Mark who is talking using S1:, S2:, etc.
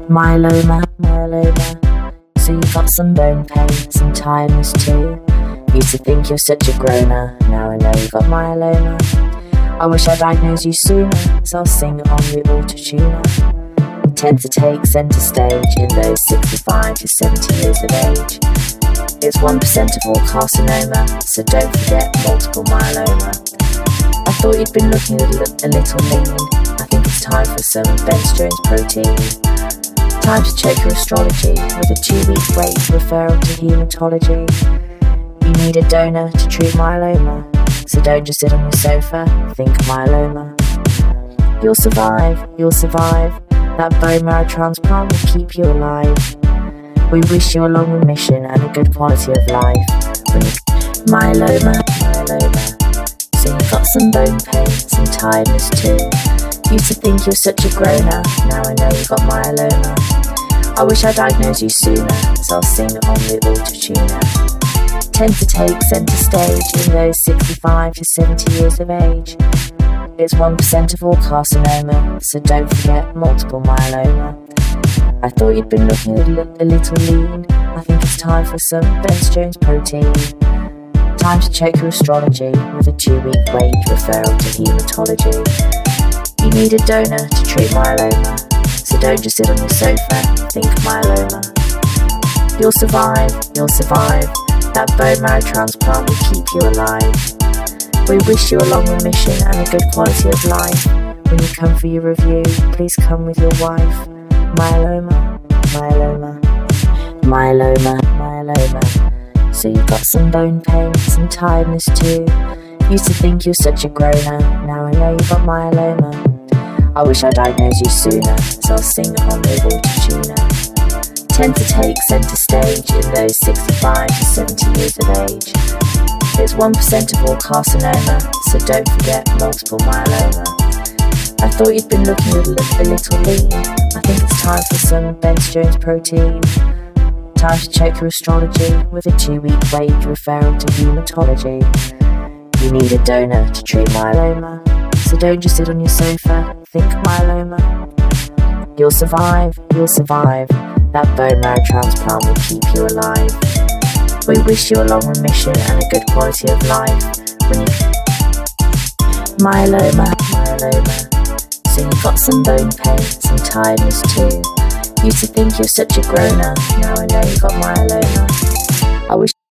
S1: Myeloma, myeloma. So you got some bone pain, some tiredness too. Used to think you're such a groaner, now I know you got myeloma. I wish I diagnosed you sooner, so I'll sing on the auto-tuner. Tend to take centre stage in those 65 to 70 years of age. It's 1% of all carcinoma, so don't forget multiple myeloma. I thought you'd been looking a little lean. I think it's time for some Ben's Jones protein. Time to check your astrology with a 2-week wait referral to haematology. You need a donor to treat myeloma, so don't just sit on your sofa, think myeloma. You'll survive, you'll survive. That bone marrow transplant will keep you alive. We wish you a long remission and a good quality of life. Myeloma, myeloma. So you've got some bone pain, some tiredness too. Used to think you're such a groaner, now I know you've got myeloma. I wish I diagnosed you sooner, so I'll sing on the auto-tuner. Tend to take centre stage in those 65 to 70 years of age. It's 1% of all carcinoma, so don't forget multiple myeloma. I thought you'd been looking a little lean. I think it's time for some Ben's Jones protein. Time to check your astrology with a 2-week wait referral to haematology. You need a donor to treat myeloma, so don't just sit on your sofa, think myeloma. You'll survive, you'll survive. That bone marrow transplant will keep you alive. We wish you a long remission and a good quality of life. When you come for your review, please come with your wife. Myeloma, myeloma. Myeloma, myeloma. So you've got some bone pain, some tiredness too. Used to think you're such a groaner, now I know you've got myeloma. I wish I diagnosed you sooner, so I'll sing on the auto-tuner. Tend to take centre stage in those 65 to 70 years of age. It's 1% of all carcinoma, so don't forget multiple myeloma. I thought you'd been looking a little lean. I think it's time for some Ben's Jones protein. Time to check your astrology with a 2-week wait referral to haematology. You need a donor to treat myeloma, so don't just sit on your sofa, think myeloma. You'll survive, you'll survive. That bone marrow transplant will keep you alive. We wish you a long remission and a good quality of life. Myeloma, myeloma. So you've got some bone pain, some tiredness too. Used to think you're such a groaner, now I know you've got myeloma. I wish